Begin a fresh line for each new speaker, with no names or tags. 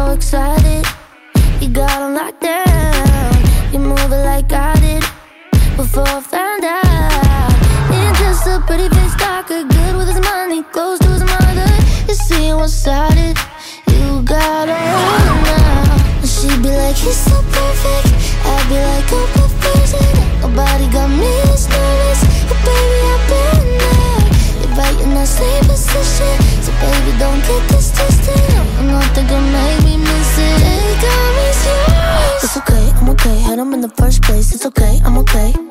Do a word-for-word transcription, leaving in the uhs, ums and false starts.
so excited. You got on lockdown. You move it like I did before I found out. Ain't just a pretty face talker, good with his money, close to his mother. You see one-sided. You got her now. And she'd be like, he's so perfect. I'd be like, I'm perfect. Nobody got me as nervous, but baby, I've been there. You're right in that same position, so baby, don't get this twisted. I'm not thinking make me miss it. It got me serious. It's okay, I'm okay. Had him in the first place. It's okay, I'm okay.